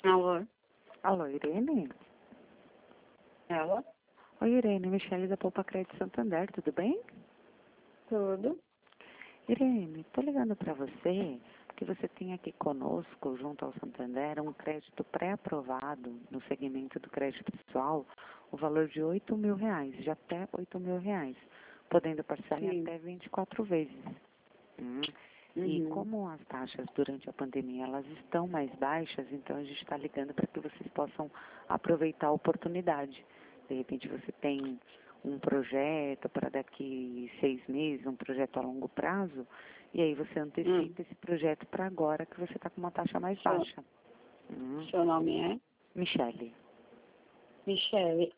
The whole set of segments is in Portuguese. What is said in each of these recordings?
Alô? Alô, Irene? Ela? Oi, Irene, Michele da Poupa Crédito Santander, tudo bem? Tudo? Irene, tô ligando para você, porque você tem aqui conosco, junto ao Santander, um crédito pré-aprovado no segmento do crédito pessoal, o valor de R$ 8.000, de até R$ 8.000, podendo parcelar em Sim. até 24 vezes. E Uhum. como as taxas durante a pandemia elas estão mais baixas, então a gente está ligando para que vocês possam aproveitar a oportunidade. De repente você tem um projeto para daqui 6 meses, um projeto a longo prazo, e aí você antecipa esse projeto para agora que você está com uma taxa mais baixa. Seu nome é? Michele. Michele,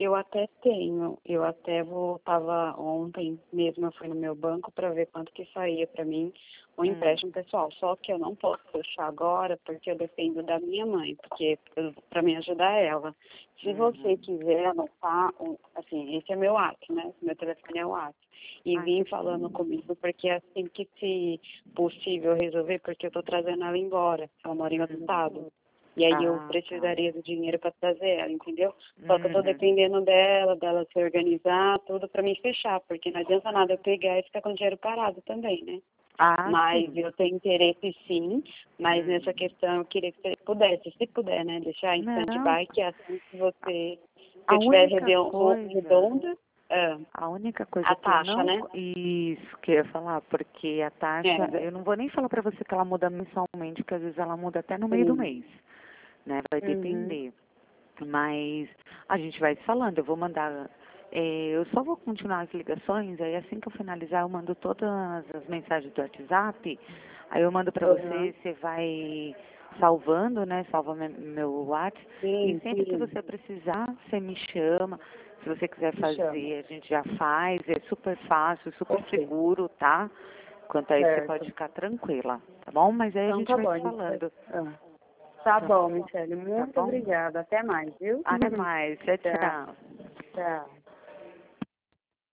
tava ontem mesmo, eu fui no meu banco para ver quanto que saía para mim o empréstimo pessoal, só que eu não posso fechar agora porque eu dependo da minha mãe, porque para me ajudar ela. Se você quiser anotar, assim, esse é meu WhatsApp, né? Meu telefone é o WhatsApp. E vim falando comigo porque é assim que, se possível, resolver, porque eu tô trazendo ela embora, ela mora em outro estado. E aí eu Tá. precisaria do dinheiro para trazer ela, entendeu? Só que eu tô dependendo dela se organizar, tudo para me fechar, porque não adianta nada eu pegar e ficar com o dinheiro parado também, né? Mas Sim. eu tenho interesse sim, mas nessa questão eu queria que você pudesse, se puder, né, deixar em Não, stand-by, que é assim que você, se a eu tiver única coisa redonda, A única coisa a que eu taxa, não. né? Isso que eu ia falar, porque a taxa. É, Eu não vou nem falar pra você que ela muda mensalmente, porque às vezes ela muda até no meio do sim. mês, né? Vai Uhum. depender. Mas a gente vai se falando, eu vou mandar. Eu só vou continuar as ligações, aí assim que eu finalizar, eu mando todas as mensagens do WhatsApp, aí eu mando pra Uhum. você vai salvando, né? Salva meu WhatsApp, e Sim, sempre que sim. você precisar, você me chama. Se você quiser Me chama. fazer, a gente já faz, é super fácil, super Ok, seguro, tá? Quanto a isso, você pode certo. ficar tranquila, tá bom? Mas aí a Então gente tá vai bom, se falando, Tá tá bom, bom? Michele. Tá Muito bom? obrigada. Até mais, viu? Até mais, tchau, Tchau. tchau. Tchau.